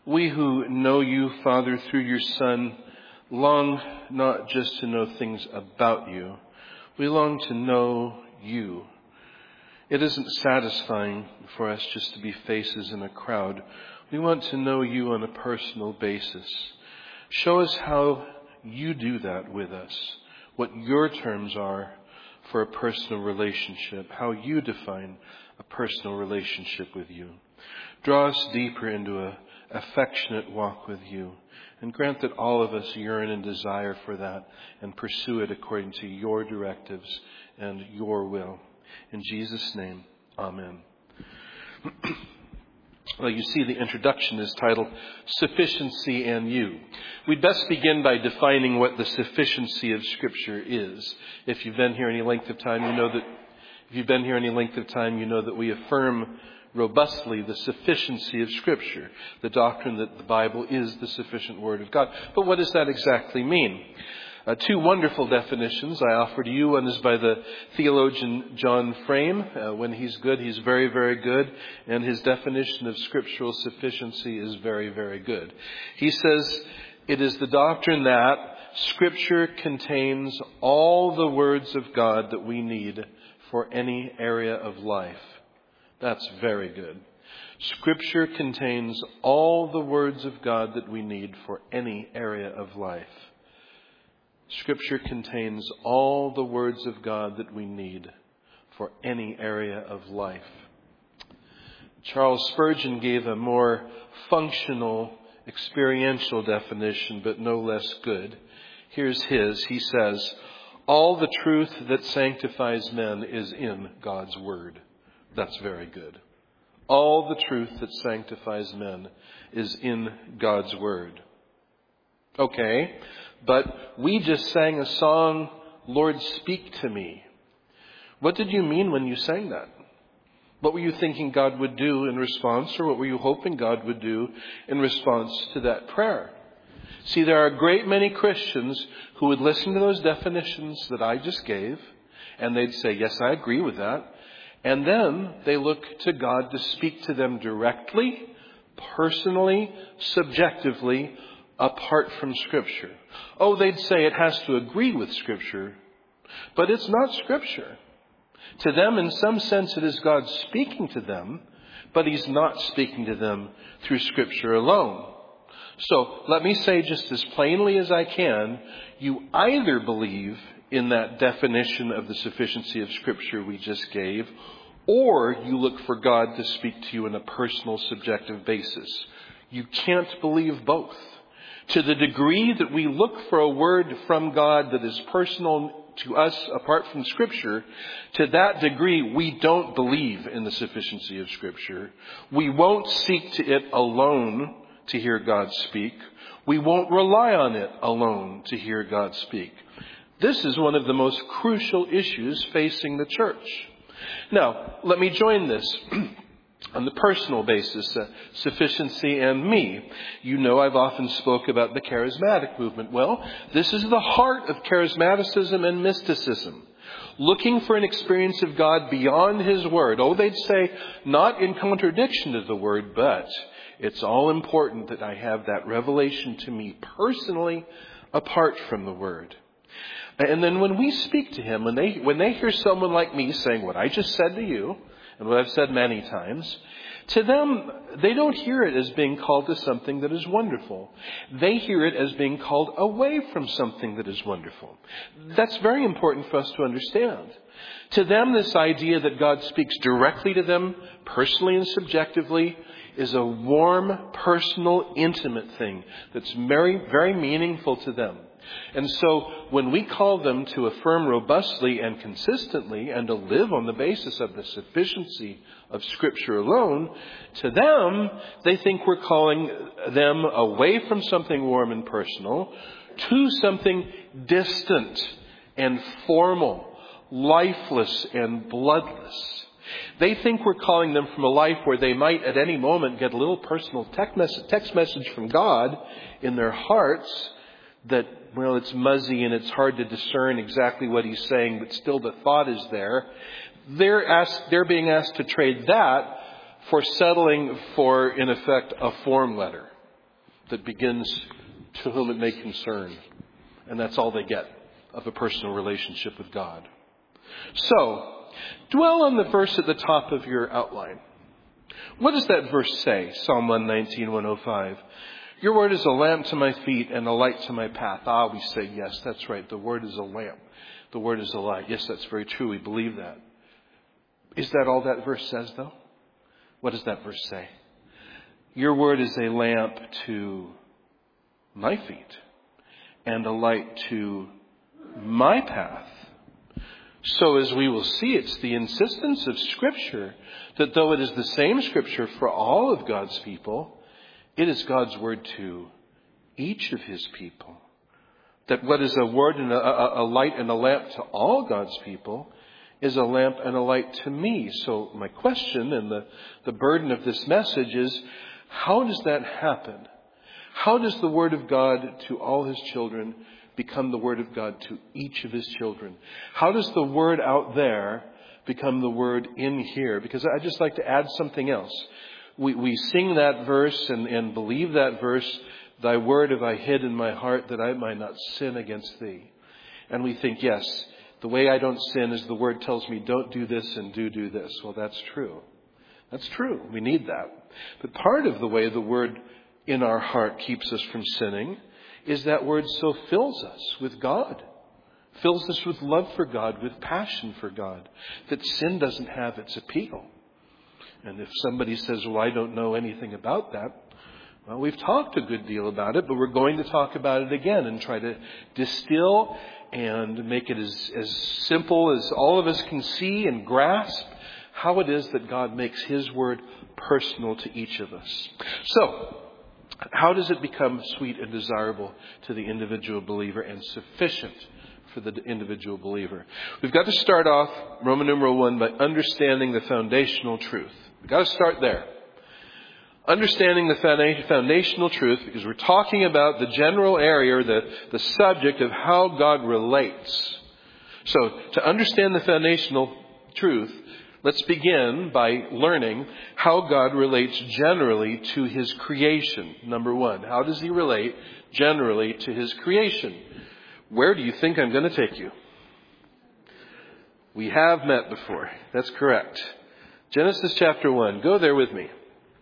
We who know you, Father, through your Son, long not just to know things about you. We long to know you. It isn't satisfying for us just to be faces in a crowd. We want to know you on a personal basis. Show us how you do that with us, what your terms are for a personal relationship, how you define a personal relationship with you. Draw us deeper into an affectionate walk with you, and grant that all of us yearn and desire for that and pursue it according to your directives and your will. In Jesus' name, amen. Well, you see the introduction is titled Sufficiency and You. We'd best begin by defining what the sufficiency of Scripture is. If you've been here any length of time, you know that we affirm robustly the sufficiency of Scripture, the doctrine that the Bible is the sufficient Word of God. But what does that exactly mean? Two wonderful definitions I offer to you. One is by the theologian John Frame. When he's good, he's very, very good. And his definition of scriptural sufficiency is very, very good. He says, it is the doctrine that Scripture contains all the words of God that we need for any area of life. That's very good. Scripture contains all the words of God that we need for any area of life. Scripture contains all the words of God that we need for any area of life. Charles Spurgeon gave a more functional, experiential definition, but no less good. Here's his. He says, all the truth that sanctifies men is in God's Word. That's very good. All the truth that sanctifies men is in God's Word. Okay, but we just sang a song, Lord, Speak to Me. What did you mean when you sang that? What were you thinking God would do in response, or what were you hoping God would do in response to that prayer? See, there are a great many Christians who would listen to those definitions that I just gave, and they'd say, yes, I agree with that. And then they look to God to speak to them directly, personally, subjectively, apart from Scripture. Oh, they'd say it has to agree with Scripture, but it's not Scripture. To them, in some sense, it is God speaking to them, but He's not speaking to them through Scripture alone. So let me say just as plainly as I can, you either believe in that definition of the sufficiency of Scripture we just gave, or you look for God to speak to you on a personal, subjective basis. You can't believe both. To the degree that we look for a word from God that is personal to us apart from Scripture, to that degree we don't believe in the sufficiency of Scripture. We won't seek to it alone to hear God speak. We won't rely on it alone to hear God speak. This is one of the most crucial issues facing the church. Now, let me join this on the personal basis, sufficiency and me. You know I've often spoke about the charismatic movement. Well, this is the heart of charismaticism and mysticism. Looking for an experience of God beyond His Word. Oh, they'd say, not in contradiction to the Word, but it's all important that I have that revelation to me personally apart from the Word. And then when we speak to Him, when they hear someone like me saying what I just said to you, and what I've said many times, to them, they don't hear it as being called to something that is wonderful. They hear it as being called away from something that is wonderful. That's very important for us to understand. To them, this idea that God speaks directly to them, personally and subjectively, is a warm, personal, intimate thing that's very, very meaningful to them. And so when we call them to affirm robustly and consistently and to live on the basis of the sufficiency of Scripture alone, to them, they think we're calling them away from something warm and personal to something distant and formal, lifeless and bloodless. They think we're calling them from a life where they might at any moment get a little personal text message from God in their hearts that, well, it's muzzy and it's hard to discern exactly what He's saying, but still the thought is there. They're being asked to trade that for settling for, in effect, a form letter. that begins to whom it may concern. And that's all they get of a personal relationship with God. So, dwell on the verse at the top of your outline. What does that verse say? Psalm 119, 105. Your word is a lamp to my feet and a light to my path. We say, yes, that's right. The word is a lamp. The word is a light. Yes, that's very true. We believe that. Is that all that verse says, though? What does that verse say? Your word is a lamp to my feet and a light to my path. So as we will see, it's the insistence of Scripture that though it is the same Scripture for all of God's people, it is God's word to each of His people. That what is a word and a light and a lamp to all God's people is a lamp and a light to me. So my question and the burden of this message is, how does that happen? How does the word of God to all His children become the word of God to each of His children? How does the word out there become the word in here? Because I'd just like to add something else. We sing that verse and believe that verse, thy word have I hid in my heart that I might not sin against thee. And we think, yes, the way I don't sin is the word tells me don't do this and do this. Well, that's true. That's true. We need that. But part of the way the word in our heart keeps us from sinning is that word so fills us with God. Fills us with love for God, with passion for God, that sin doesn't have its appeal. And if somebody says, well, I don't know anything about that, well, we've talked a good deal about it, but we're going to talk about it again and try to distill and make it as simple as all of us can see and grasp how it is that God makes His word personal to each of us. So, how does it become sweet and desirable to the individual believer and sufficient for the individual believer? We've got to start off, Roman numeral 1, by understanding the foundational truth. We've got to start there. Understanding the foundational truth, because we're talking about the general area, or the subject of how God relates. So, to understand the foundational truth, let's begin by learning how God relates generally to His creation. Number 1, how does He relate generally to His creation? Where do you think I'm going to take you? We have met before. That's correct. Genesis chapter 1. Go there with me.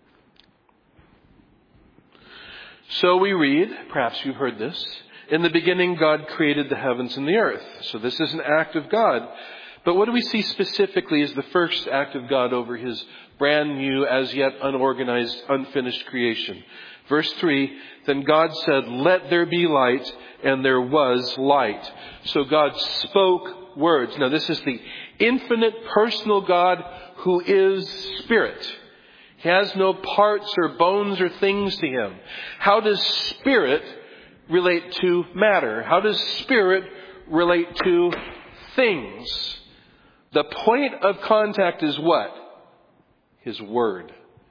So we read, perhaps you've heard this, in the beginning God created the heavens and the earth. So this is an act of God. But what do we see specifically as the first act of God over His brand new, as yet unorganized, unfinished creation? Verse 3, then God said, let there be light, and there was light. So God spoke words. Now this is the infinite personal God who is Spirit. He has no parts or bones or things to Him. How does Spirit relate to matter? How does Spirit relate to things? The point of contact is what? His word.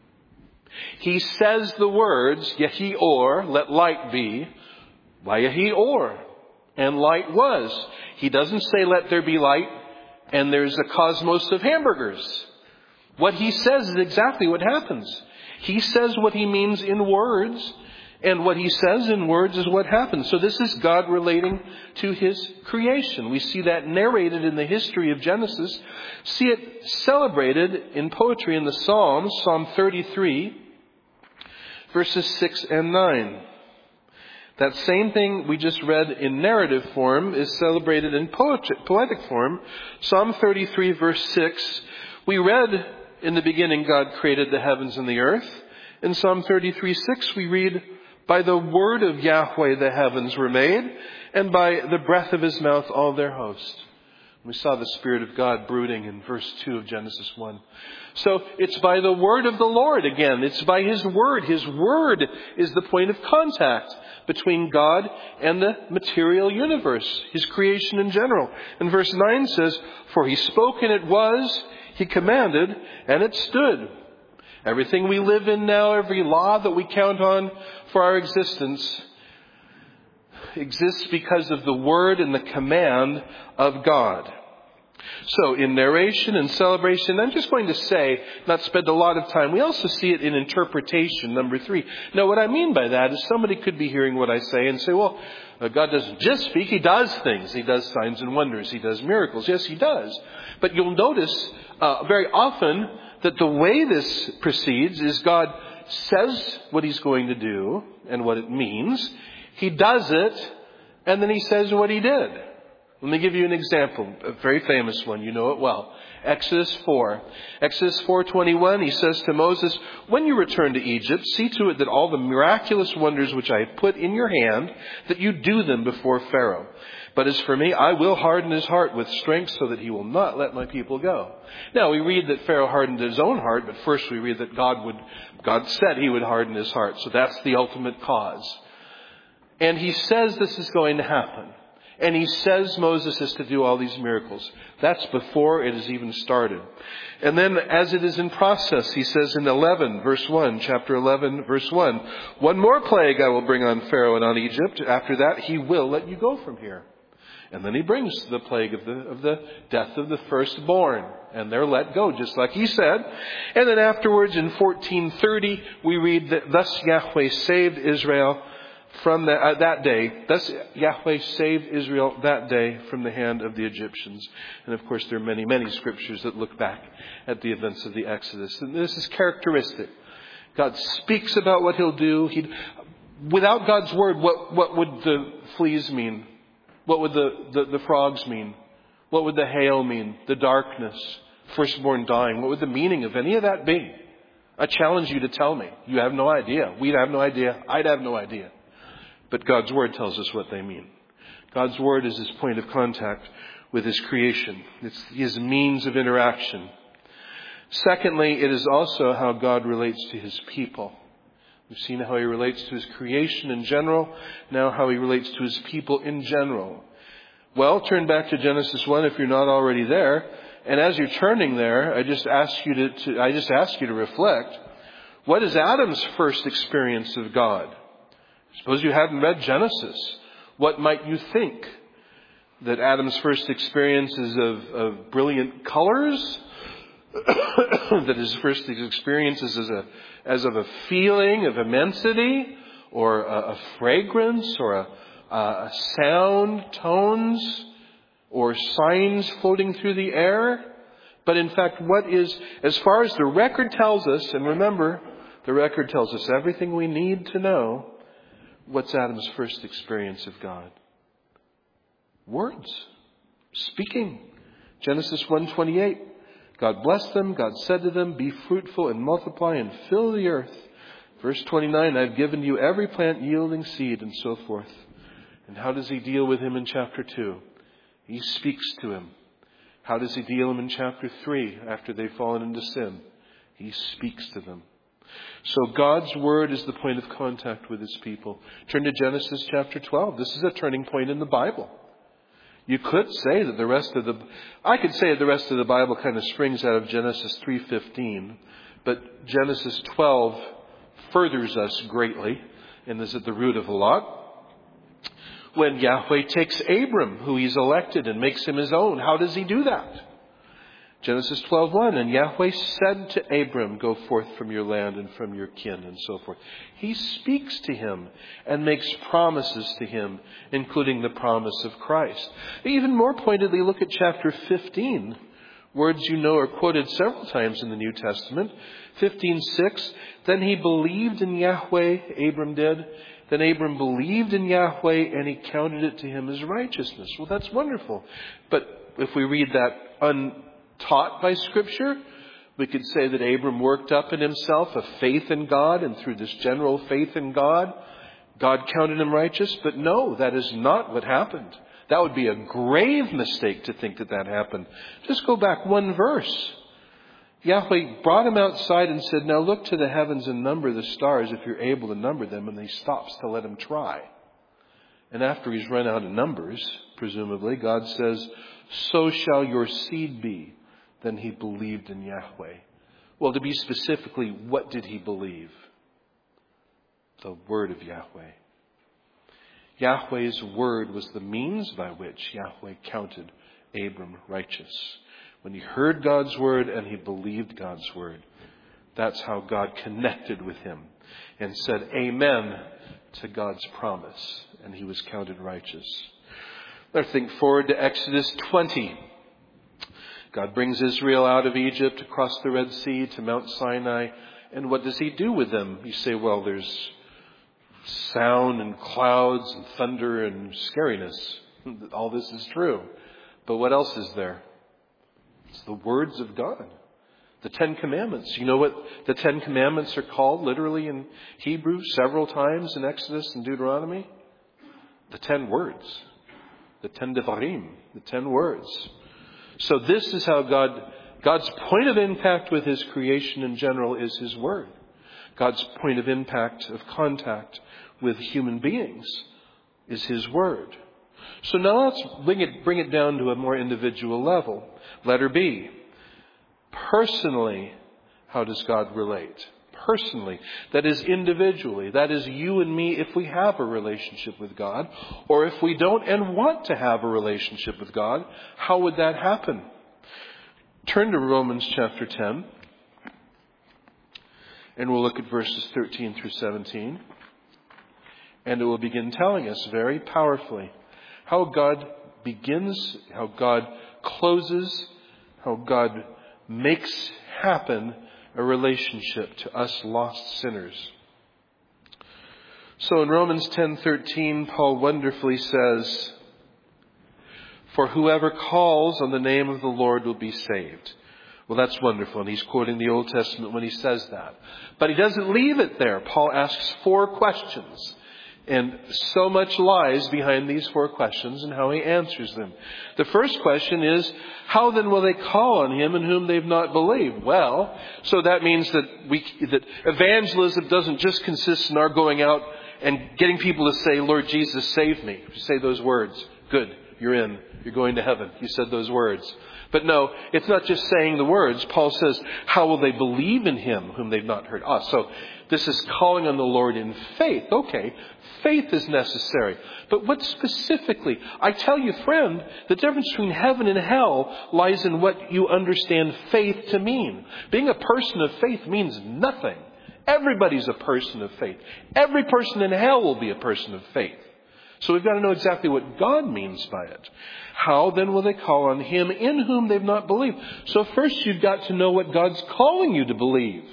He says the words, Yehi or, let light be, Vayehi or, and light was. He doesn't say let there be light, and there's a cosmos of hamburgers. What He says is exactly what happens. He says what He means in words, and what He says in words is what happens. So this is God relating to His creation. We see that narrated in the history of Genesis. See it celebrated in poetry in the Psalms, Psalm 33, verses 6 and 9. That same thing we just read in narrative form is celebrated in poetic form. Psalm 33, verse 6. We read, in the beginning God created the heavens and the earth. In Psalm 33, 6 we read, by the word of Yahweh the heavens were made, and by the breath of His mouth all their host. We saw the Spirit of God brooding in verse 2 of Genesis 1. So it's by the word of the Lord again. It's by His word. His word is the point of contact between God and the material universe, His creation in general. And verse 9 says, for He spoke and it was, He commanded and it stood. Everything we live in now, every law that we count on for our existence, exists because of the word and the command of God. So in narration and celebration, I'm just going to say, not spend a lot of time, we also see it in interpretation, number 3. Now what I mean by that is somebody could be hearing what I say and say, well, God doesn't just speak, He does things. He does signs and wonders. He does miracles. Yes, He does. But you'll notice very often that the way this proceeds is God says what He's going to do and what it means. He does it, and then He says what He did. Let me give you an example, a very famous one. You know it well. Exodus 4. Exodus 4:21, He says to Moses, when you return to Egypt, see to it that all the miraculous wonders which I have put in your hand, that you do them before Pharaoh. But as for me, I will harden his heart with strength so that he will not let my people go. Now, we read that Pharaoh hardened his own heart, but first we read that God said He would harden his heart. So that's the ultimate cause. And He says this is going to happen. And He says Moses is to do all these miracles. That's before it has even started. And then as it is in process, He says in 11, verse 1, chapter 11, verse 1, one more plague I will bring on Pharaoh and on Egypt. After that, he will let you go from here. And then He brings the plague of the death of the firstborn. And they're let go, just like He said. And then afterwards, in 14:30, we read that thus Yahweh saved Israel from that day. Thus Yahweh saved Israel that day from the hand of the Egyptians. And of course, there are many, many scriptures that look back at the events of the Exodus. And this is characteristic. God speaks about what He'll do. Without God's word, what would the fleas mean? What would the frogs mean? What would the hail mean? The darkness, firstborn dying. What would the meaning of any of that be? I challenge you to tell me. You have no idea. We'd have no idea. I'd have no idea. But God's word tells us what they mean. God's word is His point of contact with His creation. It's His means of interaction. Secondly, it is also how God relates to His people. We've seen how He relates to His creation in general. Now how He relates to His people in general. Well, turn back to Genesis 1 if you're not already there. And as you're turning there, I just ask you to reflect. What is Adam's first experience of God? Suppose you hadn't read Genesis. What might you think? That Adam's first experience is of brilliant colors? That his first experience is as of a feeling of immensity? Or a fragrance? Or a sound, tones? Or signs floating through the air? But in fact, what is, as far as the record tells us, and remember, the record tells us everything we need to know, what's Adam's first experience of God? Words. Speaking. Genesis 1:28. God blessed them. God said to them, be fruitful and multiply and fill the earth. Verse 29, I've given you every plant yielding seed and so forth. And how does He deal with him in chapter 2? He speaks to him. How does He deal with him in chapter 3 after they've fallen into sin? He speaks to them. So God's word is the point of contact with His people. Turn to Genesis chapter 12. This is a turning point in the Bible. You could say that the rest of the Bible kind of springs out of Genesis 3:15, but Genesis 12 furthers us greatly and is at the root of a lot. When Yahweh takes Abram, who He's elected, and makes him His own, how does He do that? Genesis 12:1, and Yahweh said to Abram, go forth from your land and from your kin, and so forth. He speaks to him and makes promises to him, including the promise of Christ. Even more pointedly, look at chapter 15. Words you know are quoted several times in the New Testament. 15:6, then he believed in Yahweh, Abram did. Then Abram believed in Yahweh, and He counted it to him as righteousness. Well, that's wonderful. But if we read that untaught by Scripture, we could say that Abram worked up in himself a faith in God, and through this general faith in God, God counted him righteous. But no, that is not what happened. That would be a grave mistake to think that that happened. Just go back one verse. Yahweh brought him outside and said, now look to the heavens and number the stars if you're able to number them. And he stops to let him try. And after he's run out of numbers, presumably, God says, so shall your seed be. Then he believed in Yahweh. Well, to be specifically, what did he believe? The word of Yahweh. Yahweh's word was the means by which Yahweh counted Abram righteous. When he heard God's word and he believed God's word. That's how God connected with him and said amen to God's promise. And he was counted righteous. Let's think forward to Exodus 20. God brings Israel out of Egypt, across the Red Sea to Mount Sinai. And what does he do with them? You say, well, there's sound and clouds and thunder and scariness. All this is true. But what else is there? It's the words of God. The Ten Commandments. You know what the Ten Commandments are called literally in Hebrew several times in Exodus and Deuteronomy? The 10 words. The 10 Devarim. The 10 words. So this is how God's point of impact with his creation in general is his word. God's point of impact, of contact with human beings is his word. So now let's bring it down to a more individual level. Letter B. Personally, how does God relate? Personally, that is individually, that is you and me if we have a relationship with God, or if we don't and want to have a relationship with God, how would that happen? Turn to Romans chapter 10, and we'll look at verses 13 through 17, and it will begin telling us very powerfully how God begins, how God closes, how God makes happen a relationship to us lost sinners. So in Romans 10:13, Paul wonderfully says, "For whoever calls on the name of the Lord will be saved." Well, that's wonderful. And he's quoting the Old Testament when he says that. But he doesn't leave it there. Paul asks 4 questions. And so much lies behind these 4 questions and how he answers them. The first question is, how then will they call on him in whom they've not believed? Well, so that means that evangelism doesn't just consist in our going out and getting people to say, "Lord Jesus, save me." Say those words. Good. You're in. You're going to heaven. You said those words. But no, it's not just saying the words. Paul says, how will they believe in him whom they've not heard? So this is calling on the Lord in faith. Okay, faith is necessary. But what specifically? I tell you, friend, the difference between heaven and hell lies in what you understand faith to mean. Being a person of faith means nothing. Everybody's a person of faith. Every person in hell will be a person of faith. So we've got to know exactly what God means by it. How then will they call on him in whom they've not believed? So first you've got to know what God's calling you to believe.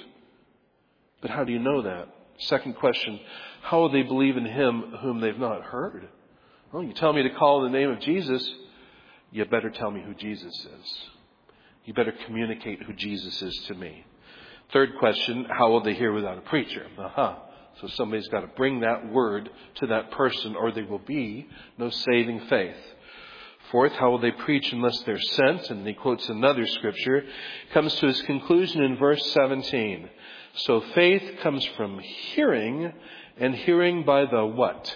But how do you know that? Second question, how will they believe in him whom they've not heard? Well, you tell me to call in the name of Jesus, you better tell me who Jesus is. You better communicate who Jesus is to me. Third question, how will they hear without a preacher? So somebody's got to bring that word to that person or there will be no saving faith. Fourth, how will they preach unless they're sent? And he quotes another scripture. Comes to his conclusion in verse 17. So faith comes from hearing, and hearing by the what?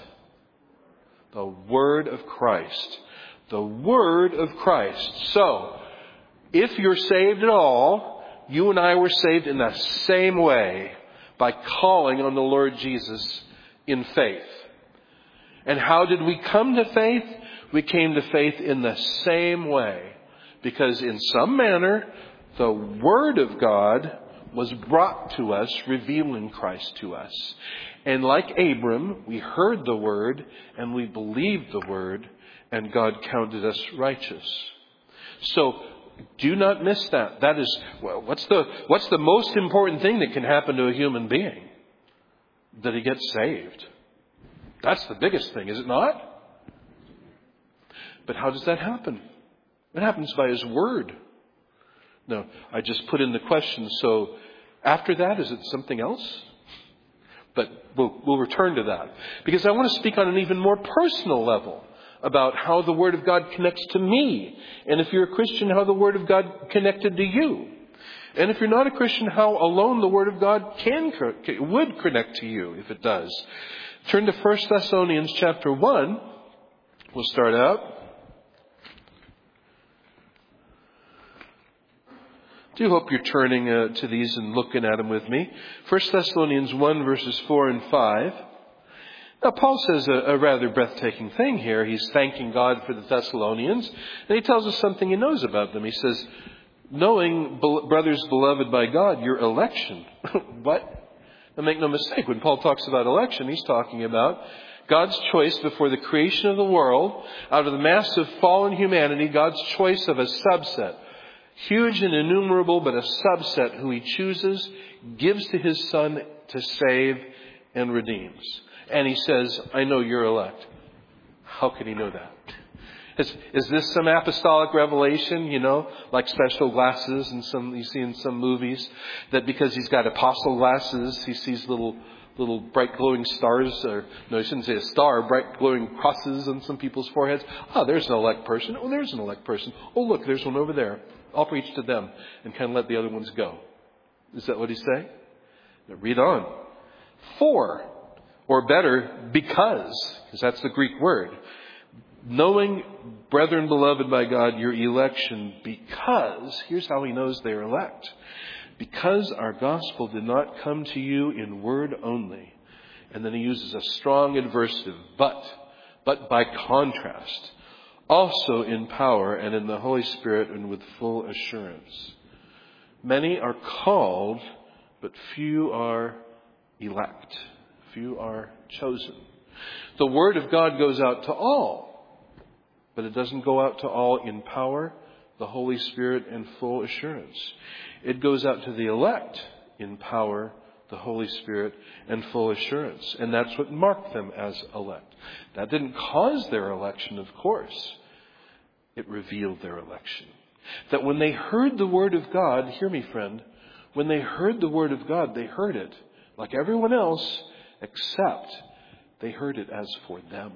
The word of Christ. The word of Christ. So, if you're saved at all, you and I were saved in the same way. By calling on the Lord Jesus in faith. And how did we come to faith? We came to faith in the same way. Because in some manner, the Word of God was brought to us, revealing Christ to us. And like Abram, we heard the Word and we believed the Word and God counted us righteous. So, do not miss that. That is, well, what's the most important thing that can happen to a human being? That he gets saved. That's the biggest thing, is it not? But how does that happen? It happens by his word. No, I just put in the question. So after that, is it something else? But we'll return to that. Because I want to speak on an even more personal level. About how the Word of God connects to me. And if you're a Christian, how the Word of God connected to you. And if you're not a Christian, how alone the Word of God would connect to you, if it does. Turn to 1 Thessalonians chapter 1. We'll start out. I do hope you're turning to these and looking at them with me. 1 Thessalonians 1 verses 4 and 5. Now, Paul says a rather breathtaking thing here. He's thanking God for the Thessalonians, and he tells us something he knows about them. He says, knowing, brothers beloved by God, your election. What? Now, make no mistake, when Paul talks about election, he's talking about God's choice before the creation of the world, out of the mass of fallen humanity, God's choice of a subset. Huge and innumerable, but a subset who he chooses, gives to his Son to save and redeems. And he says, I know you're elect. How can he know that? Is this some apostolic revelation, like special glasses you see in some movies, that because he's got apostle glasses, he sees little bright glowing stars, or no, I shouldn't say a star, bright glowing crosses on some people's foreheads. Oh, there's an elect person. Oh, there's an elect person. Oh, look, there's one over there. I'll preach to them and kind of let the other ones go. Is that what he's saying? Now read on. For, or better, because that's the Greek word. Knowing, brethren beloved by God, your election, because, here's how he knows they are elect. Because our gospel did not come to you in word only. And then he uses a strong adversative, but by contrast, also in power and in the Holy Spirit and with full assurance. Many are called, but few are elect. Few are chosen. The word of God goes out to all, but it doesn't go out to all in power, the Holy Spirit, and full assurance. It goes out to the elect in power, the Holy Spirit, and full assurance. And that's what marked them as elect. That didn't cause their election, of course. It revealed their election. That when they heard the word of God, hear me, friend, when they heard the word of God, they heard it like everyone else, except they heard it as for them.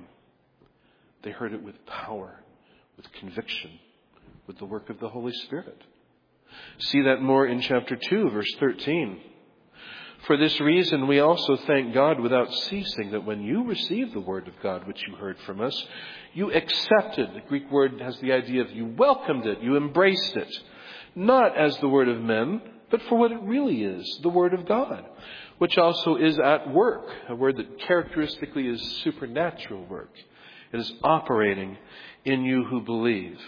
They heard it with power, with conviction, with the work of the Holy Spirit. See that more in chapter 2, verse 13. For this reason, we also thank God without ceasing that when you received the word of God, which you heard from us, you accepted. The Greek word has the idea of you welcomed it, you embraced it. Not as the word of men, but for what it really is, the word of God, which also is at work, a word that characteristically is supernatural work. It is operating in you who believe.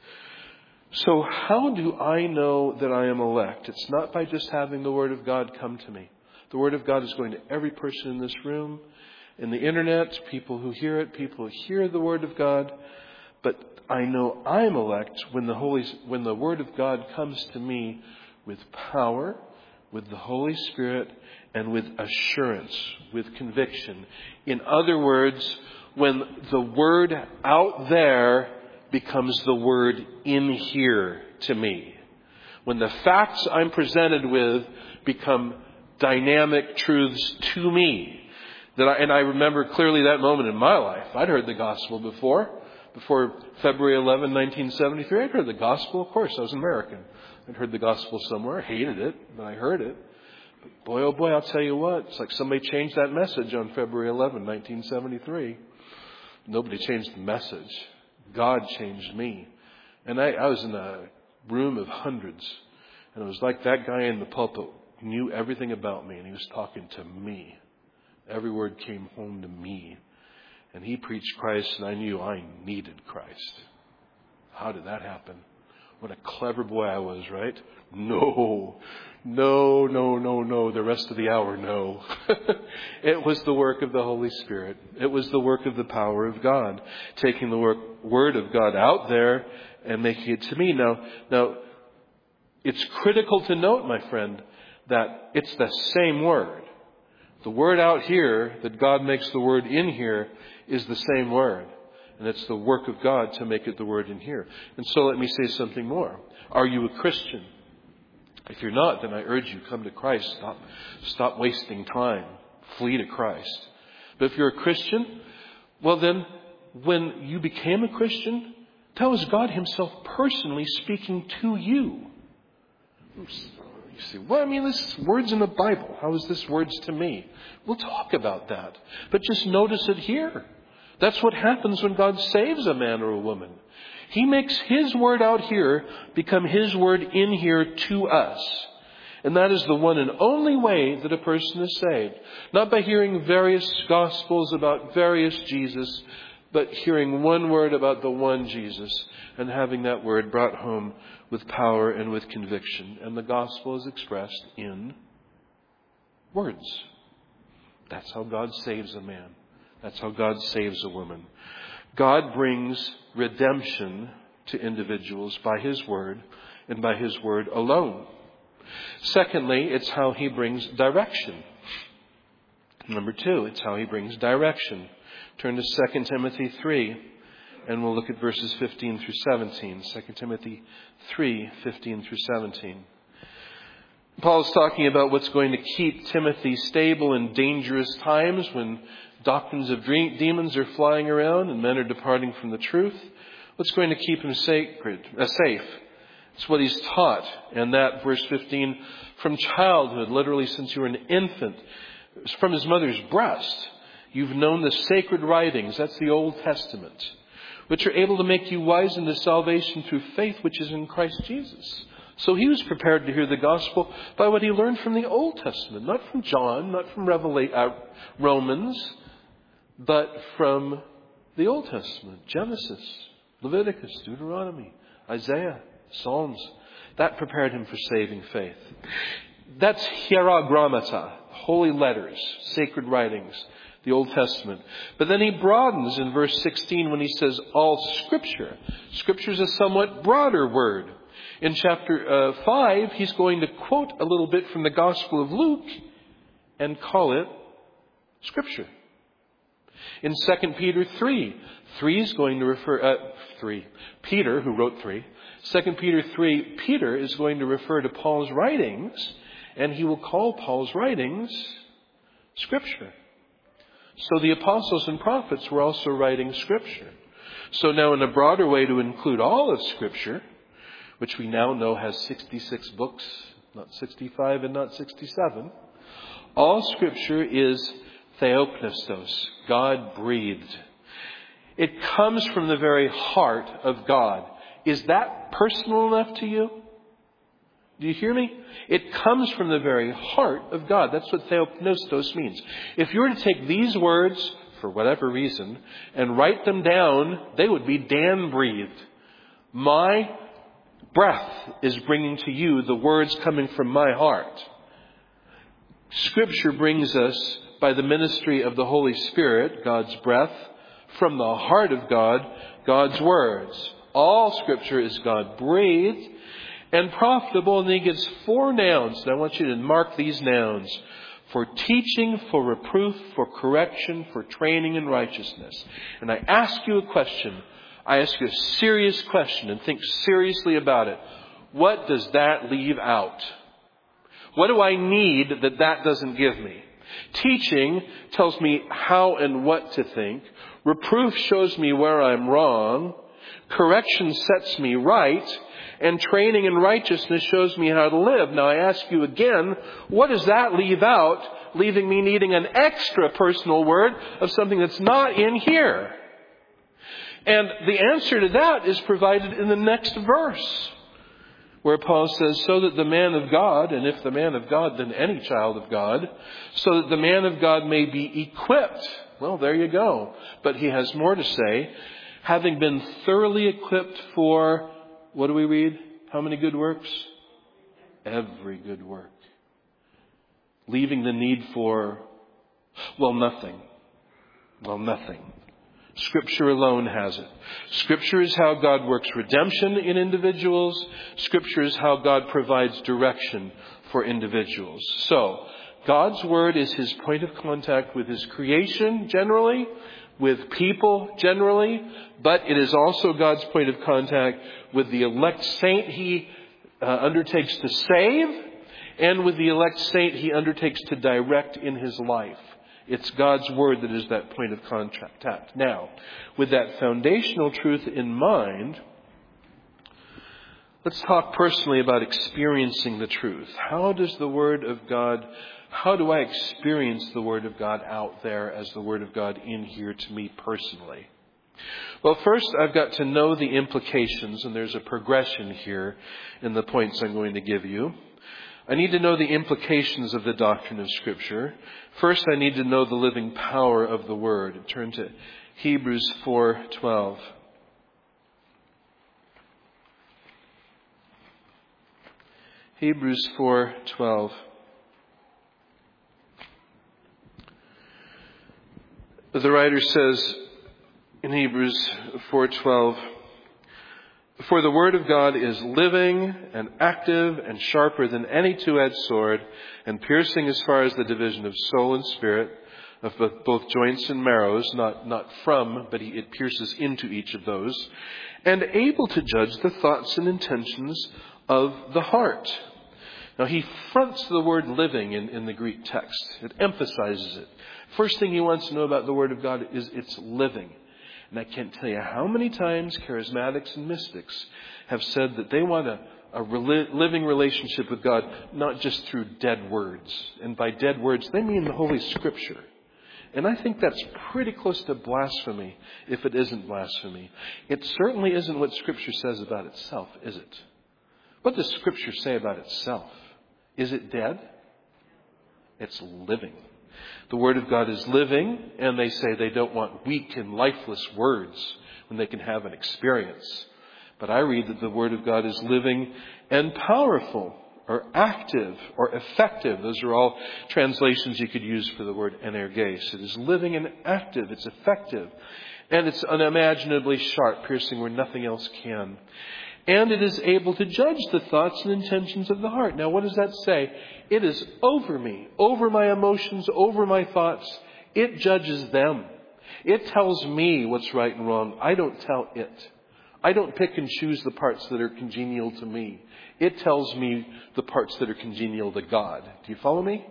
So how do I know that I am elect? It's not by just having the word of God come to me. The word of God is going to every person in this room, in the internet, people who hear it, people who hear the word of God. But I know I'm elect when the word of God comes to me with power, with the Holy Spirit, and with assurance, with conviction. In other words, when the word out there becomes the word in here to me. When the facts I'm presented with become dynamic truths to me. And I remember clearly that moment in my life. I'd heard the gospel before February 11, 1973. I'd heard the gospel. Of course, I was American. I'd heard the gospel somewhere. I hated it, but I heard it. But boy, oh boy, I'll tell you what. It's like somebody changed that message on February 11, 1973. Nobody changed the message. God changed me. And I was in a room of hundreds. And it was like that guy in the pulpit knew everything about me. And he was talking to me. Every word came home to me. And he preached Christ, and I knew I needed Christ. How did that happen? What a clever boy I was, right? No. The rest of the hour, no. It was the work of the Holy Spirit. It was the work of the power of God. Taking the word of God out there and making it to me. Now, it's critical to note, my friend, that it's the same word. The word out here, that God makes the word in here, is the same word. And it's the work of God to make it the word in here. And so let me say something more. Are you a Christian? If you're not, then I urge you, come to Christ. Stop wasting time. Flee to Christ. But if you're a Christian, well then, when you became a Christian, that was God himself personally speaking to you. You say, well, I mean, this words in the Bible. How is this words to me? We'll talk about that. But just notice it here. That's what happens when God saves a man or a woman. He makes his word out here become his word in here to us. And that is the one and only way that a person is saved. Not by hearing various gospels about various Jesus, but hearing one word about the one Jesus and having that word brought home with power and with conviction. And the gospel is expressed in words. That's how God saves a man. That's how God saves a woman. God brings redemption to individuals by His word and by His word alone. Secondly, it's how He brings direction. Number 2, it's how He brings direction. Turn to 2 Timothy 3, and we'll look at verses 15 through 17. 2 Timothy 3, 15 through 17. Paul's talking about what's going to keep Timothy stable in dangerous times when doctrines of demons are flying around and men are departing from the truth. What's going to keep him safe? It's what he's taught. And that, verse 15, from childhood, literally since you were an infant, from his mother's breast, you've known the sacred writings, that's the Old Testament, which are able to make you wise into salvation through faith which is in Christ Jesus. So he was prepared to hear the gospel by what he learned from the Old Testament, not from John, not from Romans, but from the Old Testament, Genesis, Leviticus, Deuteronomy, Isaiah, Psalms. That prepared him for saving faith. That's hierogrammata, holy letters, sacred writings, the Old Testament. But then he broadens in verse 16 when he says all Scripture. Scripture is a somewhat broader word. In chapter 5, he's going to quote a little bit from the Gospel of Luke and call it Scripture. In 2 Peter 3, 3 is going to refer... Peter, who wrote 3. 2 Peter 3, Peter is going to refer to Paul's writings, and he will call Paul's writings Scripture. So the apostles and prophets were also writing Scripture. So now in a broader way to include all of Scripture, which we now know has 66 books, not 65 and not 67, all Scripture is theopneustos, God breathed. It comes from the very heart of God. Is that personal enough to you? Do you hear me? It comes from the very heart of God. That's what theopneustos means. If you were to take these words, for whatever reason, and write them down, they would be Dan-breathed. My breath is bringing to you the words coming from my heart. Scripture brings us, by the ministry of the Holy Spirit, God's breath, from the heart of God, God's words. All Scripture is God-breathed and profitable. And then he gives 4 nouns. And I want you to mark these nouns. For teaching, for reproof, for correction, for training in righteousness. And I ask you a question. I ask you a serious question and think seriously about it. What does that leave out? What do I need that doesn't give me? Teaching tells me how and what to think. Reproof shows me where I'm wrong. Correction sets me right. And training in righteousness shows me how to live. Now I ask you again, what does that leave out, leaving me needing an extra personal word of something that's not in here? And the answer to that is provided in the next verse, where Paul says, so that the man of God, and if the man of God, then any child of God, so that the man of God may be equipped. Well, there you go. But he has more to say. Having been thoroughly equipped for, what do we read? How many good works? Every good work. Leaving the need for, nothing. Nothing. Scripture alone has it. Scripture is how God works redemption in individuals. Scripture is how God provides direction for individuals. So, God's Word is His point of contact with His creation generally, with people generally, but it is also God's point of contact with the elect saint He undertakes to save, and with the elect saint He undertakes to direct in his life. It's God's Word that is that point of contact. Now, with that foundational truth in mind, let's talk personally about experiencing the truth. How does the Word of God, how do I experience the Word of God out there as the Word of God in here to me personally? Well, first I've got to know the implications, and there's a progression here in the points I'm going to give you. I need to know the implications of the doctrine of Scripture. First, I need to know the living power of the Word. Turn to Hebrews 4:12. Hebrews 4:12. The writer says in Hebrews 4:12, "For the word of God is living and active and sharper than any two-edged sword, and piercing as far as the division of soul and spirit, of both joints and marrows," not from, but it pierces into each of those, "and able to judge the thoughts and intentions of the heart." Now he fronts the word living in the Greek text. It emphasizes it. First thing he wants to know about the Word of God is it's living. And I can't tell you how many times charismatics and mystics have said that they want a living relationship with God, not just through dead words. And by dead words, they mean the Holy Scripture. And I think that's pretty close to blasphemy, if it isn't blasphemy. It certainly isn't what Scripture says about itself, is it? What does Scripture say about itself? Is it dead? It's living. The Word of God is living, and they say they don't want weak and lifeless words when they can have an experience. But I read that the Word of God is living and powerful, or active, or effective. Those are all translations you could use for the word energeis. It is living and active. It's effective. And it's unimaginably sharp, piercing where nothing else can. And it is able to judge the thoughts and intentions of the heart. Now, what does that say? It is over me, over my emotions, over my thoughts. It judges them. It tells me what's right and wrong. I don't tell it. I don't pick and choose the parts that are congenial to me. It tells me the parts that are congenial to God. Do you follow me?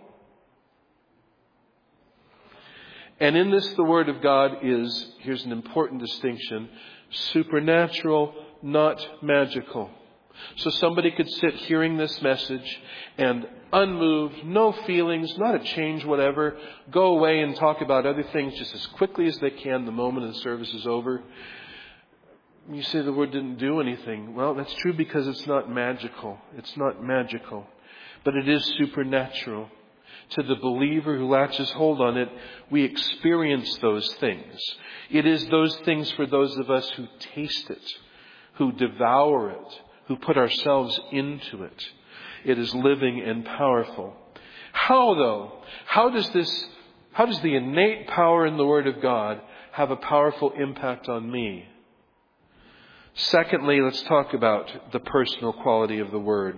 And in this, the Word of God is, here's an important distinction, supernatural, not magical. So somebody could sit hearing this message and unmoved, no feelings, not a change, whatever, go away and talk about other things just as quickly as they can the moment the service is over. You say the Word didn't do anything. Well, that's true because it's not magical. It's not magical. But it is supernatural. To the believer who latches hold on it, we experience those things. It is those things for those of us who taste it, who devour it, who put ourselves into it. It is living and powerful. How, though? How does the innate power in the Word of God have a powerful impact on me? Secondly, let's talk about the personal quality of the Word.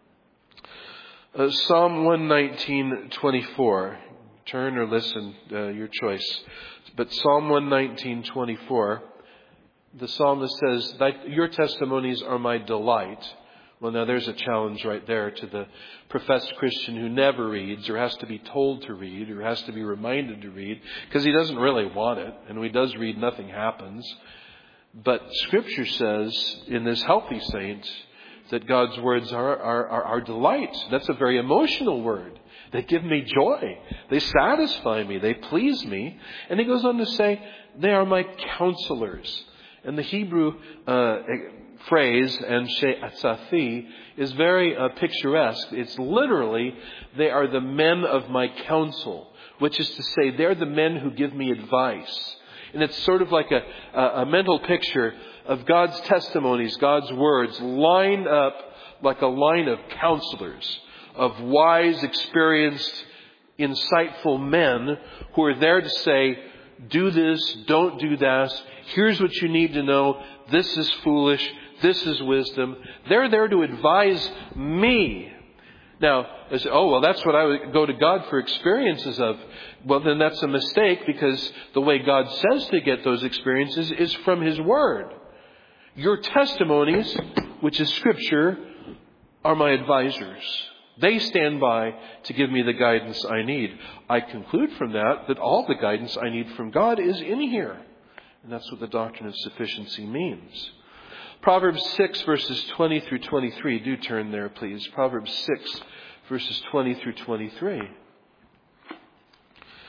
Psalm 119:24. Turn or listen, your choice. But Psalm 119:24, the psalmist says, "Your testimonies are my delight." Well, now there's a challenge right there to the professed Christian who never reads or has to be told to read or has to be reminded to read because he doesn't really want it. And when he does read, nothing happens. But Scripture says in this healthy saint that God's words are our delight. That's a very emotional word. They give me joy. They satisfy me. They please me. And he goes on to say, they are my counselors. And the Hebrew phrase, anshe atzathi, is very picturesque. It's literally, they are the men of my counsel, which is to say, they're the men who give me advice. And it's sort of like a mental picture of God's testimonies, God's words, lined up like a line of counselors, of wise, experienced, insightful men who are there to say, do this, don't do that. Here's what you need to know. This is foolish. This is wisdom. They're there to advise me. Now, that's what I would go to God for experiences of. Well, then that's a mistake because the way God says to get those experiences is from His Word. Your testimonies, which is Scripture, are my advisors. They stand by to give me the guidance I need. I conclude from that all the guidance I need from God is in here. And that's what the doctrine of sufficiency means. Proverbs 6 verses 20 through 23. Do turn there, please. Proverbs 6 verses 20 through 23.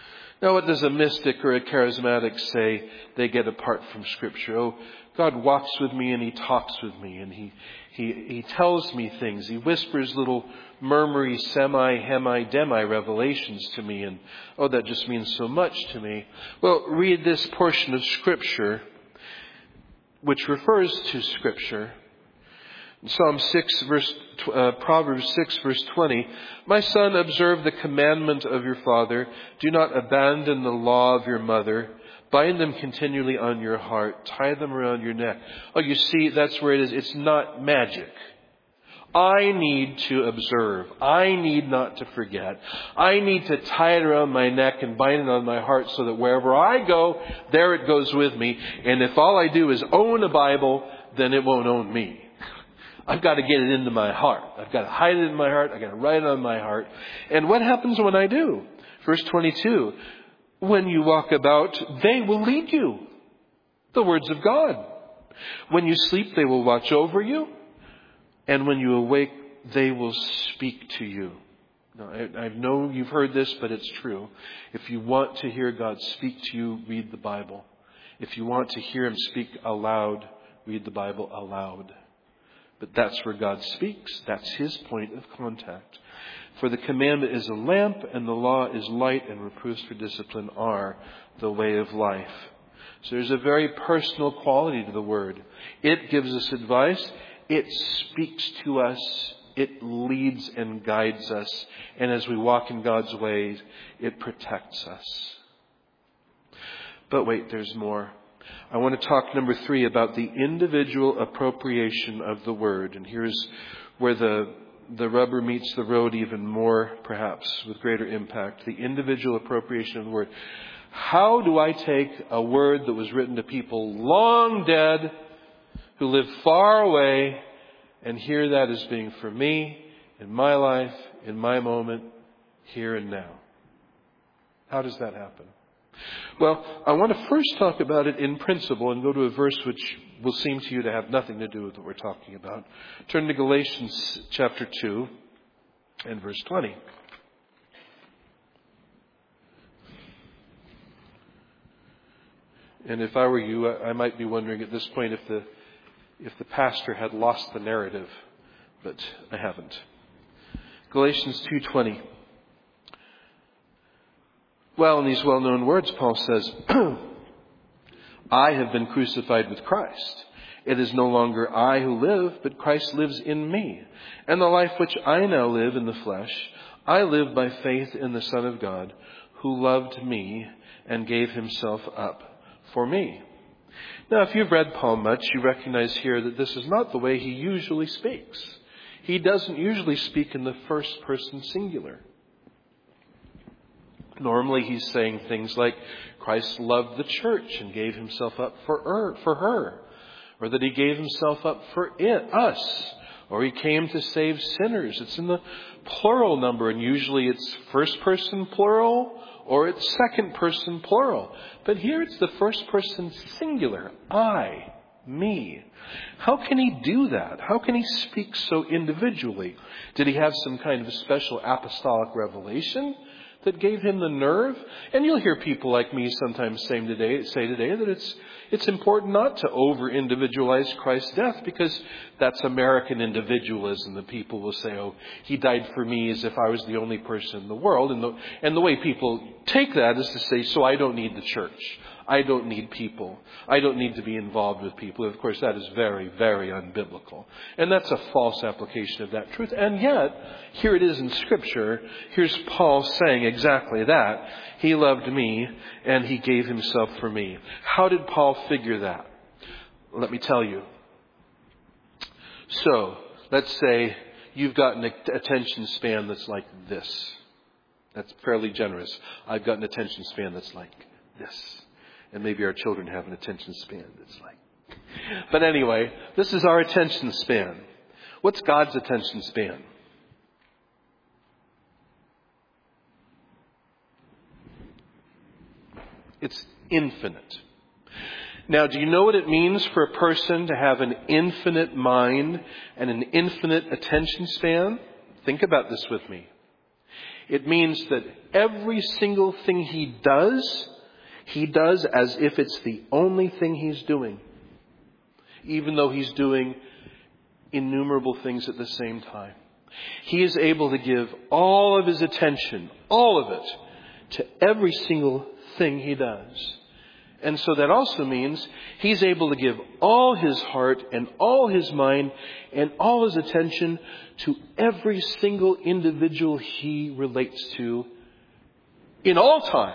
Now, what does a mystic or a charismatic say they get apart from Scripture? Oh, God walks with me and He talks with me and He tells me things. He whispers little murmury, semi, demi revelations to me. And, oh, that just means so much to me. Well, read this portion of Scripture, which refers to Scripture. Proverbs 6, verse 20. My son, observe the commandment of your father. Do not abandon the law of your mother. Bind them continually on your heart. Tie them around your neck. Oh, you see, that's where it is. It's not magic. I need to observe. I need not to forget. I need to tie it around my neck and bind it on my heart so that wherever I go, there it goes with me. And if all I do is own a Bible, then it won't own me. I've got to get it into my heart. I've got to hide it in my heart. I've got to write it on my heart. And what happens when I do? Verse 22. When you walk about, they will lead you. The words of God. When you sleep, they will watch over you. And when you awake, they will speak to you. Now, I know you've heard this, but it's true. If you want to hear God speak to you, read the Bible. If you want to hear Him speak aloud, read the Bible aloud. But that's where God speaks. That's His point of contact. For the commandment is a lamp, and the law is light, and reproofs for discipline are the way of life. So there's a very personal quality to the Word. It gives us advice. It speaks to us. It leads and guides us. And as we walk in God's ways, it protects us. But wait, there's more. I want to talk, number 3, about the individual appropriation of the Word. And here's where the rubber meets the road even more, perhaps, with greater impact. The individual appropriation of the Word. How do I take a word that was written to people long dead, who live far away, and hear that as being for me, in my life, in my moment, here and now? How does that happen? Well, I want to first talk about it in principle and go to a verse which will seem to you to have nothing to do with what we're talking about. Turn to Galatians chapter 2 and verse 20. And if I were you, I might be wondering at this point if the pastor had lost the narrative, but I haven't. Galatians 2:20. Well, in these well-known words, Paul says, I have been crucified with Christ. It is no longer I who live, but Christ lives in me. And the life which I now live in the flesh, I live by faith in the Son of God, who loved me and gave Himself up for me. Now, if you've read Paul much, you recognize here that this is not the way he usually speaks. He doesn't usually speak in the first person singular. Normally he's saying things like, Christ loved the church and gave Himself up for her. Or that He gave Himself up for us. Or He came to save sinners. It's in the plural number, and usually it's first person plural or it's second person plural. But here it's the first person singular. I, me. How can He do that? How can He speak so individually? Did He have some kind of special apostolic revelation that gave Him the nerve? And you'll hear people like me sometimes say today that it's important not to over-individualize Christ's death, because that's American individualism. The people will say, oh, He died for me as if I was the only person in the world. And the way people take that is to say, so I don't need the church. I don't need people. I don't need to be involved with people. Of course, that is very, very unbiblical. And that's a false application of that truth. And yet, here it is in Scripture. Here's Paul saying exactly that. He loved me and He gave Himself for me. How did Paul figure that? Let me tell you. So, let's say you've got an attention span that's like this. That's fairly generous. I've got an attention span that's like this. And maybe our children have an attention span that's like. But anyway, this is our attention span. What's God's attention span? It's infinite. Now, do you know what it means for a person to have an infinite mind and an infinite attention span? Think about this with me. It means that every single thing he does as if it's the only thing he's doing, even though he's doing innumerable things at the same time. He is able to give all of his attention, all of it, to every single thing he does. And so that also means he's able to give all his heart and all his mind and all his attention to every single individual he relates to in all time.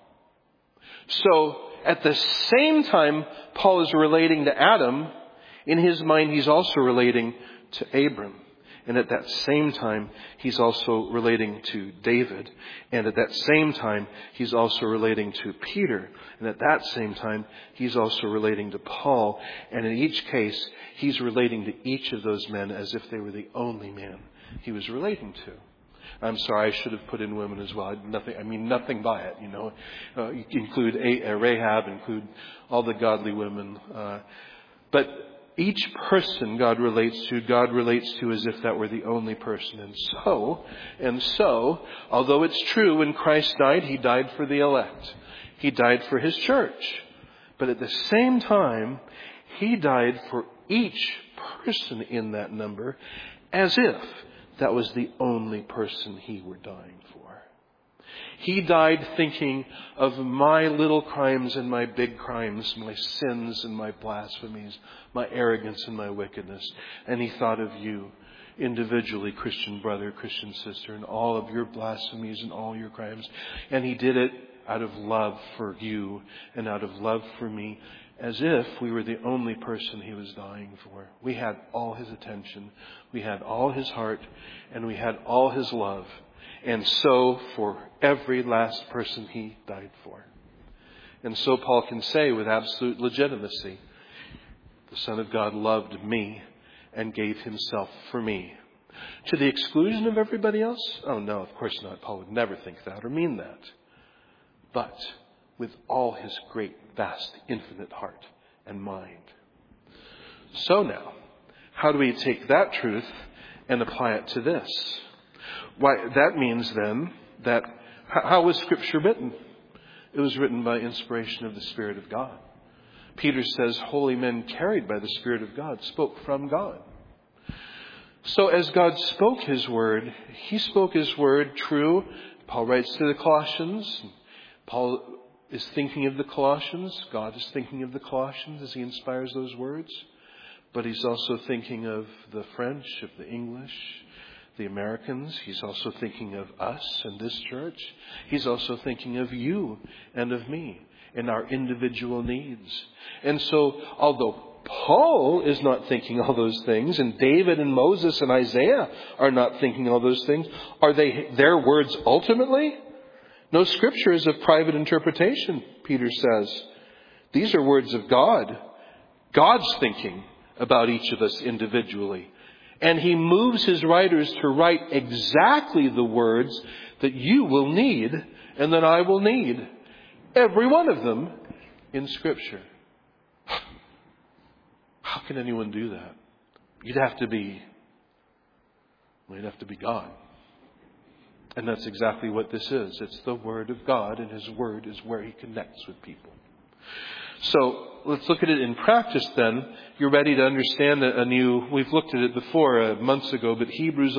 So at the same time Paul is relating to Adam, in his mind he's also relating to Abram. And at that same time, he's also relating to David. And at that same time, he's also relating to Peter. And at that same time, he's also relating to Paul. And in each case, he's relating to each of those men as if they were the only man he was relating to. I'm sorry, I should have put in women as well. Nothing by it, you know. You include Rahab, include all the godly women. But each person God relates to as if that were the only person. And so, although it's true when Christ died, he died for the elect. He died for his church. But at the same time, he died for each person in that number as if that was the only person he were dying for. He died thinking of my little crimes and my big crimes, my sins and my blasphemies, my arrogance and my wickedness. And he thought of you individually, Christian brother, Christian sister, and all of your blasphemies and all your crimes. And he did it out of love for you and out of love for me, as if we were the only person he was dying for. We had all his attention, we had all his heart, and we had all his love. And so for every last person he died for. And so Paul can say with absolute legitimacy, the Son of God loved me and gave himself for me. To the exclusion of everybody else? Oh no, of course not. Paul would never think that or mean that. But with all his great, vast, infinite heart and mind. So now, how do we take that truth and apply it to this? Why, that means then that how was Scripture written? It was written by inspiration of the Spirit of God. Peter says holy men carried by the Spirit of God spoke from God. So as God spoke his word, he spoke his word true. Paul writes to the Colossians. Paul is thinking of the Colossians. God is thinking of the Colossians as he inspires those words. But he's also thinking of the French, of the English, the Americans. He's also thinking of us and this church. He's also thinking of you and of me and our individual needs. And so, although Paul is not thinking all those things, and David and Moses and Isaiah are not thinking all those things, are they their words ultimately? No, Scripture is of private interpretation, Peter says. These are words of God. God's thinking about each of us individually. And he moves his writers to write exactly the words that you will need and that I will need. Every one of them in Scripture. How can anyone do that? You'd have to be God. And that's exactly what this is. It's the Word of God, and his Word is where he connects with people. So let's look at it in practice then. You're ready to understand we've looked at it before months ago, but Hebrews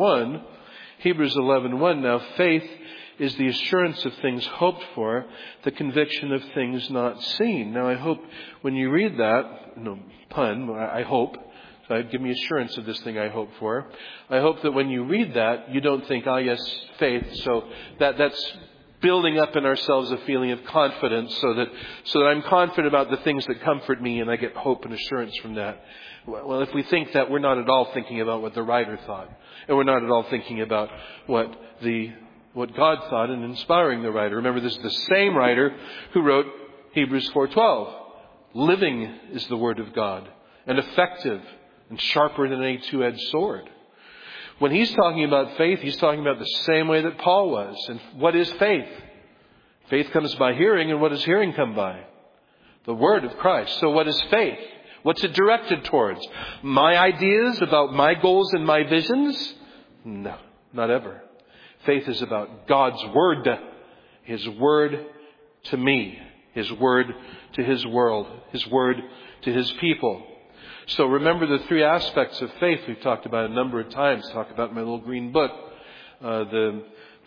11:1 now, faith is the assurance of things hoped for, the conviction of things not seen. Now I hope when you read that, no pun, I hope, so give me assurance of this thing I hope for. I hope that when you read that, you don't think, yes, faith, so that's building up in ourselves a feeling of confidence so that I'm confident about the things that comfort me and I get hope and assurance from that. Well, if we think that, we're not at all thinking about what the writer thought. And we're not at all thinking about what God thought in inspiring the writer. Remember, this is the same writer who wrote Hebrews 4:12. Living is the word of God, and effective and sharper than any two-edged sword. When he's talking about faith, he's talking about the same way that Paul was. And what is faith? Faith comes by hearing, and what does hearing come by? The word of Christ. So what is faith? What's it directed towards? My ideas about my goals and my visions? No, not ever. Faith is about God's Word. His Word to me. His Word to His world. His Word to His people. So remember the three aspects of faith we've talked about a number of times. Talk about in my little green book. The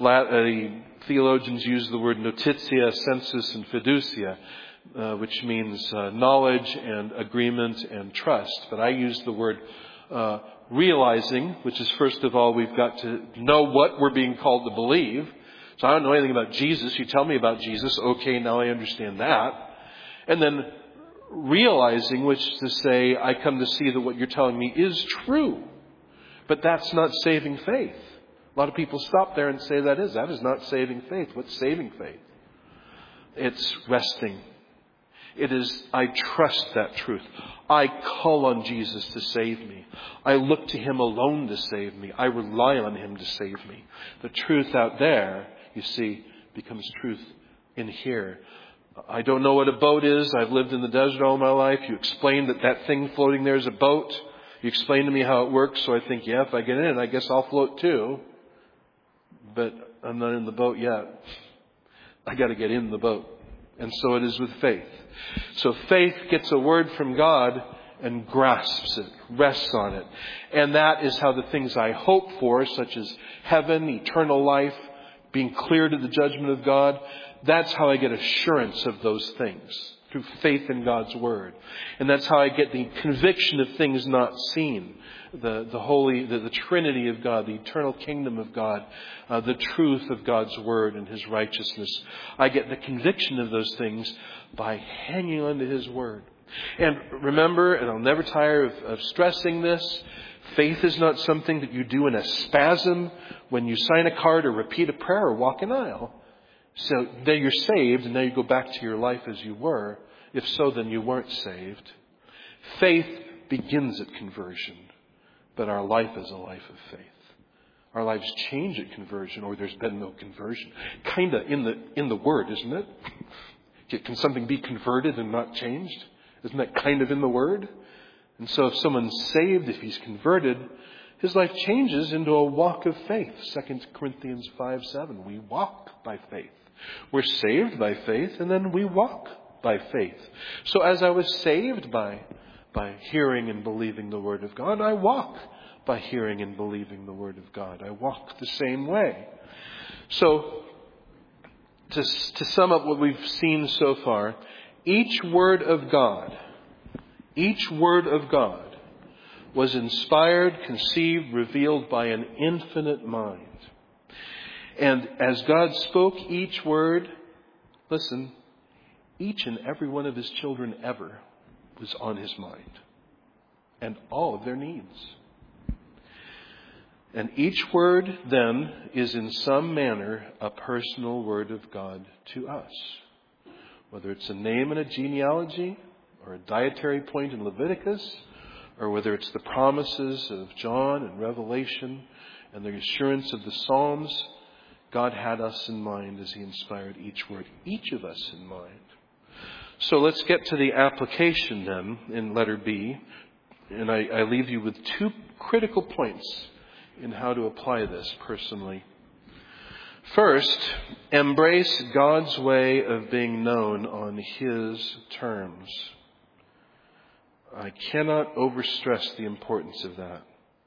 theologians use the word notitia, sensus, and fiducia, which means knowledge and agreement and trust. But I use the word realizing, which is first of all we've got to know what we're being called to believe. So I don't know anything about Jesus. You tell me about Jesus. Okay, now I understand that. And then realizing, which is to say, I come to see that what you're telling me is true. But that's not saving faith. A lot of people stop there and say that is not saving faith. What's saving faith? It's resting. It is, I trust that truth. I call on Jesus to save me. I look to Him alone to save me. I rely on Him to save me. The truth out there, you see, becomes truth in here. I don't know what a boat is. I've lived in the desert all my life. You explained that thing floating there is a boat. You explained to me how it works, so I think, yeah, if I get in, I guess I'll float too. But I'm not in the boat yet. I got to get in the boat. And so it is with faith. So faith gets a word from God and grasps it, rests on it. And that is how the things I hope for, such as heaven, eternal life, being clear to the judgment of God, that's how I get assurance of those things, through faith in God's Word. And that's how I get the conviction of things not seen, the Trinity of God, the eternal kingdom of God, the truth of God's Word and His righteousness. I get the conviction of those things by hanging on to His Word. And remember, and I'll never tire of stressing this, faith is not something that you do in a spasm when you sign a card or repeat a prayer or walk an aisle. So then you're saved and now you go back to your life as you were. If so, then you weren't saved. Faith begins at conversion, but our life is a life of faith. Our lives change at conversion, or there's been no conversion. Kinda in the Word, isn't it? Can something be converted and not changed? Isn't that kind of in the Word? And so if someone's saved, if he's converted, his life changes into a walk of faith. 2 Corinthians 5:7. We walk by faith. We're saved by faith, and then we walk by faith. So as I was saved by hearing and believing the Word of God, I walk by hearing and believing the Word of God. I walk the same way. So to sum up what we've seen so far, each word of God was inspired, conceived, revealed by an infinite mind. And as God spoke each word, listen, each and every one of His children ever was on His mind. And all of their needs. And each word then is in some manner a personal word of God to us. Whether it's a name in a genealogy, or a dietary point in Leviticus, or whether it's the promises of John and Revelation and the assurance of the Psalms, God had us in mind as He inspired each word, each of us in mind. So let's get to the application then in letter B. And I leave you with two critical points in how to apply this personally. First, embrace God's way of being known on His terms. I cannot overstress the importance of that.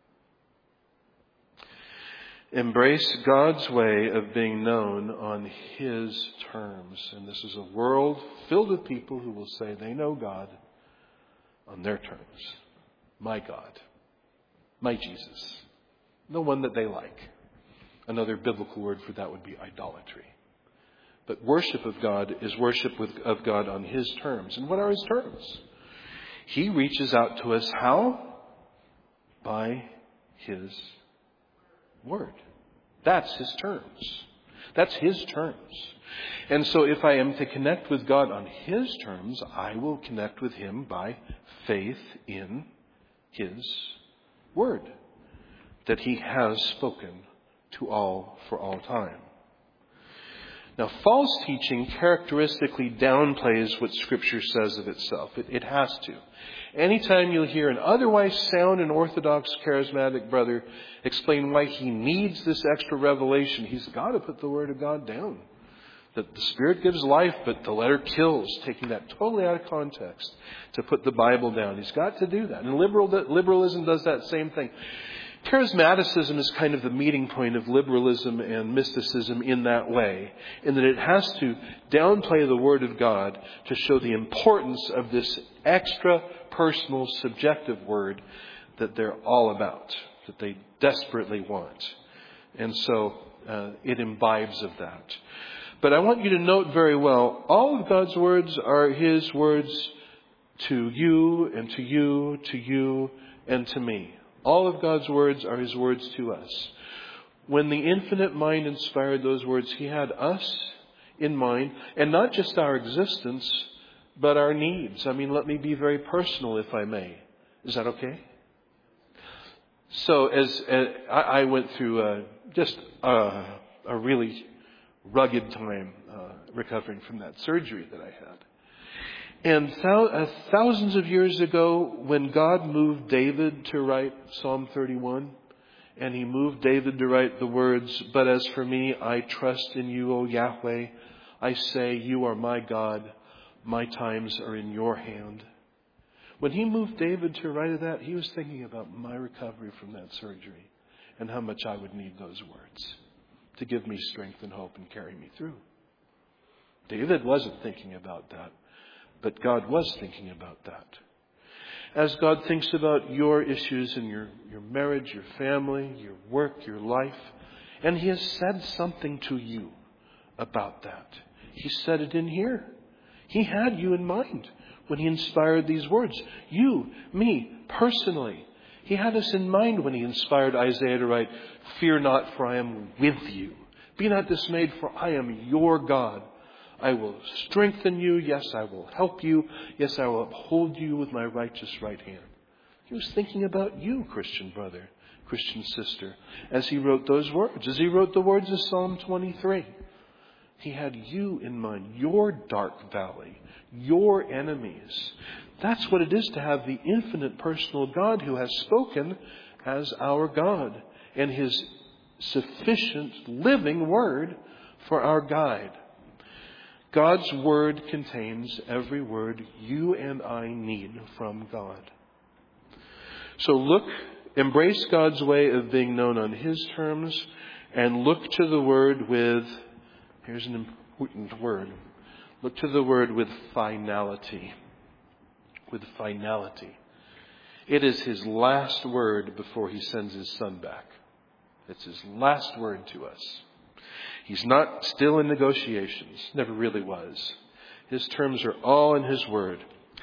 Embrace God's way of being known on His terms. And this is a world filled with people who will say they know God on their terms. My God. My Jesus. The one that they like. Another biblical word for that would be idolatry. But worship of God is worship of God on His terms. And what are His terms? He reaches out to us how? By His Word. That's His terms. That's His terms. And so if I am to connect with God on His terms, I will connect with Him by faith in His Word that He has spoken to all for all time. Now, false teaching characteristically downplays what Scripture says of itself. It has to. Anytime you'll hear an otherwise sound and orthodox charismatic brother explain why he needs this extra revelation, he's got to put the Word of God down. That the Spirit gives life, but the letter kills, taking that totally out of context to put the Bible down. He's got to do that. And liberalism does that same thing. Charismaticism is kind of the meeting point of liberalism and mysticism in that way, in that it has to downplay the Word of God to show the importance of this extra personal, subjective Word that they're all about, that they desperately want. And so it imbibes of that. But I want you to note very well, all of God's words are His words to you and to you, to you and to me. All of God's words are His words to us. When the infinite mind inspired those words, He had us in mind, and not just our existence, but our needs. I mean, let me be very personal, if I may. Is that okay? So as I went through just a really rugged time recovering from that surgery that I had. And thousands of years ago, when God moved David to write Psalm 31, and He moved David to write the words, "But as for me, I trust in you, O Yahweh. I say, you are my God. My times are in your hand." When He moved David to write that, He was thinking about my recovery from that surgery and how much I would need those words to give me strength and hope and carry me through. David wasn't thinking about that. But God was thinking about that. As God thinks about your issues in your marriage, your family, your work, your life, and He has said something to you about that. He said it in here. He had you in mind when He inspired these words. You, me, personally. He had us in mind when He inspired Isaiah to write, "Fear not, for I am with you. Be not dismayed, for I am your God. I will strengthen you. Yes, I will help you. Yes, I will uphold you with my righteous right hand." He was thinking about you, Christian brother, Christian sister, as He wrote those words, as He wrote the words of Psalm 23. He had you in mind, your dark valley, your enemies. That's what it is to have the infinite personal God who has spoken as our God, and His sufficient living word for our guide. God's Word contains every word you and I need from God. So embrace God's way of being known on His terms, and look to the Word with, here's an important word, look to the Word with finality. With finality. It is His last word before He sends His Son back. It's His last word to us. He's not still in negotiations. Never really was. His terms are all in His Word.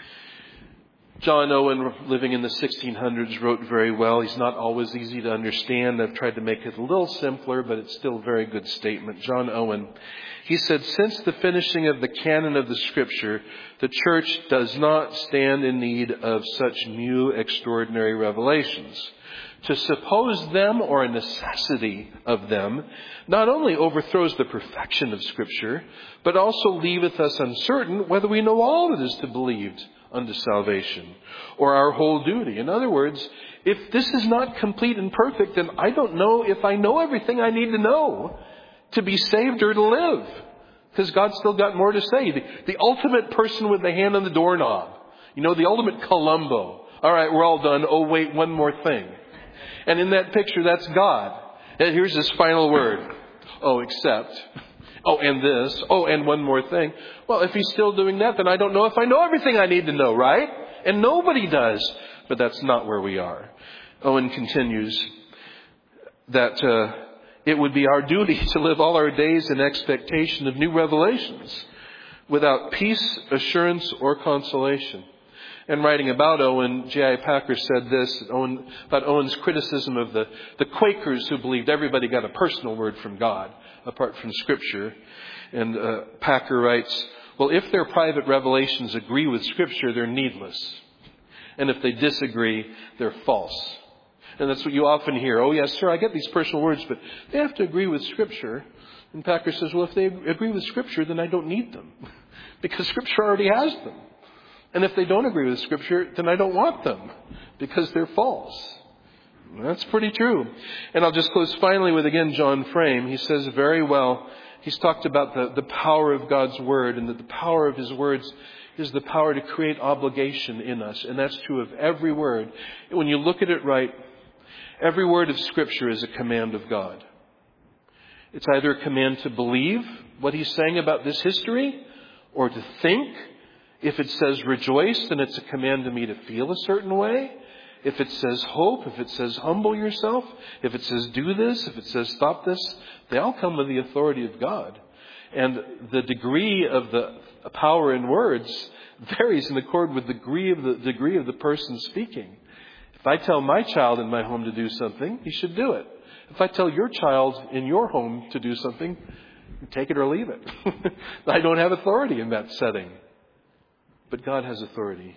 John Owen, living in the 1600s, wrote very well. He's not always easy to understand. I've tried to make it a little simpler, but it's still a very good statement. John Owen, he said, "Since the finishing of the canon of the Scripture, the Church does not stand in need of such new extraordinary revelations. To suppose them, or a necessity of them, not only overthrows the perfection of Scripture, but also leaveth us uncertain whether we know all that is to be believed unto salvation, or our whole duty." In other words, if this is not complete and perfect, then I don't know if I know everything I need to know to be saved or to live. Because God's still got more to say. The ultimate person with the hand on the doorknob. You know, the ultimate Columbo. All right, we're all done. Oh, wait, one more thing. And in that picture, that's God. And here's His final word. Oh, except. Oh, and this. Oh, and one more thing. Well, if He's still doing that, then I don't know if I know everything I need to know, right? And nobody does. But that's not where we are. Owen continues that it would be our duty to live all our days in expectation of new revelations without peace, assurance, or consolation. And writing about Owen, J.I. Packer said this about Owen's criticism of the Quakers who believed everybody got a personal word from God apart from Scripture. And Packer writes, "Well, if their private revelations agree with Scripture, they're needless. And if they disagree, they're false." And that's what you often hear. "Oh, yes, sir, I get these personal words, but they have to agree with Scripture." And Packer says, well, if they agree with Scripture, then I don't need them. Because Scripture already has them. And if they don't agree with Scripture, then I don't want them. Because they're false. And that's pretty true. And I'll just close finally with, again, John Frame. He says very well, he's talked about the power of God's Word, and that the power of His words is the power to create obligation in us. And that's true of every word. When you look at it right, every word of Scripture is a command of God. It's either a command to believe what He's saying about this history, or to think. If it says rejoice, then it's a command to me to feel a certain way. If it says hope, if it says humble yourself, if it says do this, if it says stop this, they all come with the authority of God. And the degree of the power in words varies in accord with the degree of the person speaking. If I tell my child in my home to do something, he should do it. If I tell your child in your home to do something, take it or leave it. I don't have authority in that setting. But God has authority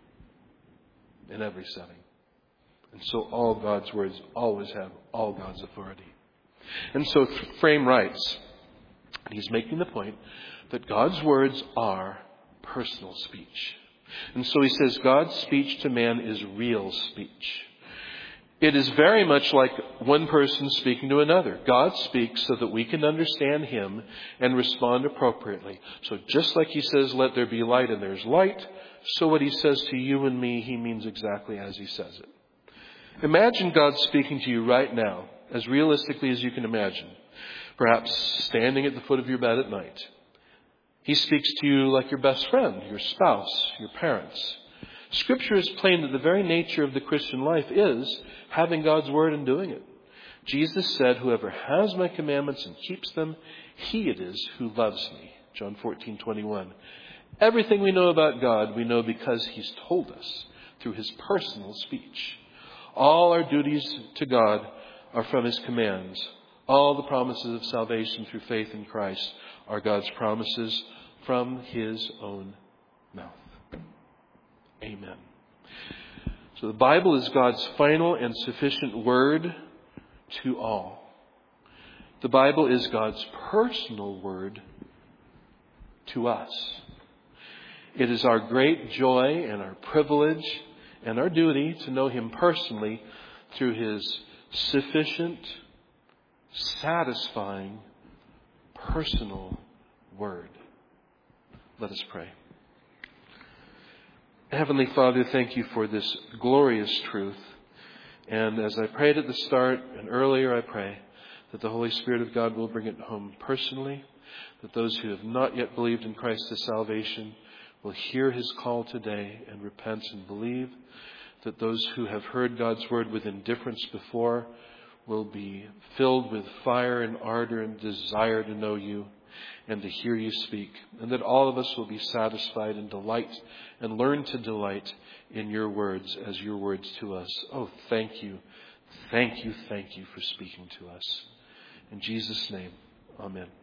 in every setting. And so all God's words always have all God's authority. And so Frame writes, and he's making the point that God's words are personal speech. And so he says God's speech to man is real speech. It is very much like one person speaking to another. God speaks so that we can understand Him and respond appropriately. So just like He says, let there be light, and there's light, so what He says to you and me, He means exactly as He says it. Imagine God speaking to you right now, as realistically as you can imagine. Perhaps standing at the foot of your bed at night. He speaks to you like your best friend, your spouse, your parents. Scripture is plain that the very nature of the Christian life is having God's Word and doing it. Jesus said, whoever has my commandments and keeps them, he it is who loves me. John 14:21. Everything we know about God, we know because He's told us through His personal speech. All our duties to God are from His commands. All the promises of salvation through faith in Christ are God's promises from His own mouth. Amen. So the Bible is God's final and sufficient word to all. The Bible is God's personal word to us. It is our great joy and our privilege and our duty to know Him personally through His sufficient, satisfying, personal word. Let us pray. Heavenly Father, thank You for this glorious truth. And as I prayed at the start and earlier, I pray that the Holy Spirit of God will bring it home personally, that those who have not yet believed in Christ as salvation will hear His call today and repent and believe, that those who have heard God's word with indifference before will be filled with fire and ardor and desire to know You and to hear You speak, and that all of us will be satisfied and delight and learn to delight in Your words as Your words to us. Oh, thank You for speaking to us. In Jesus' name, amen.